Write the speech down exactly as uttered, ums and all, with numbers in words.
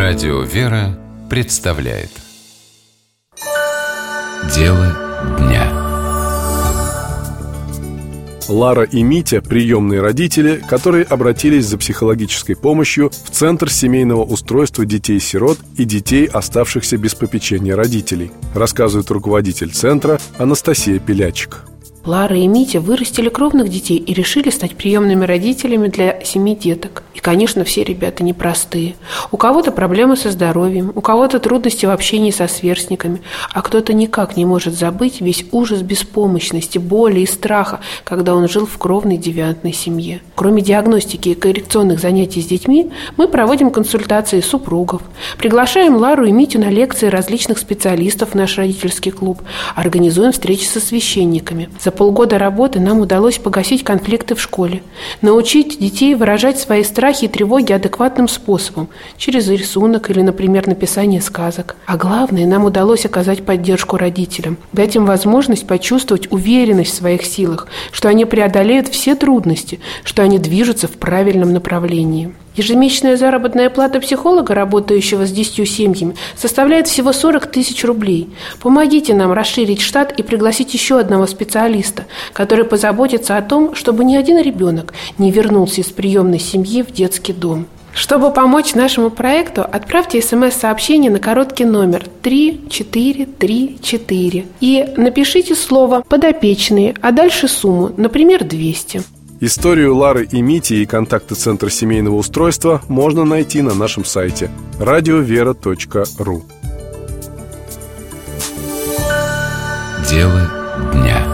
Радио «Вера» представляет Дело дня. Лара и Митя – приемные родители, которые обратились за психологической помощью в Центр семейного устройства детей-сирот и детей, оставшихся без попечения родителей, рассказывает руководитель центра Анастасия Пилячик. Лара и Митя вырастили кровных детей и решили стать приемными родителями для семи деток. И, конечно, все ребята непростые. У кого-то проблемы со здоровьем, у кого-то трудности в общении со сверстниками, а кто-то никак не может забыть весь ужас беспомощности, боли и страха, когда он жил в кровной девиантной семье. Кроме диагностики и коррекционных занятий с детьми, мы проводим консультации супругов, приглашаем Лару и Митю на лекции различных специалистов в наш родительский клуб, организуем встречи со священниками. За полгода работы нам удалось погасить конфликты в школе, научить детей выражать свои страхи и тревоги адекватным способом, через рисунок или, например, написание сказок. А главное, нам удалось оказать поддержку родителям, дать им возможность почувствовать уверенность в своих силах, что они преодолеют все трудности, что они движутся в правильном направлении. Ежемесячная заработная плата психолога, работающего с десятью семьями, составляет всего сорок тысяч рублей. Помогите нам расширить штат и пригласить еще одного специалиста, который позаботится о том, чтобы ни один ребенок не вернулся из приемной семьи в детский дом. Чтобы помочь нашему проекту, отправьте смс-сообщение на короткий номер три четыре три четыре и напишите слово «подопечные», а дальше сумму, например, двести. Историю Лары и Мити и контакты Центра семейного устройства можно найти на нашем сайте радио вера точка ру. Дело дня.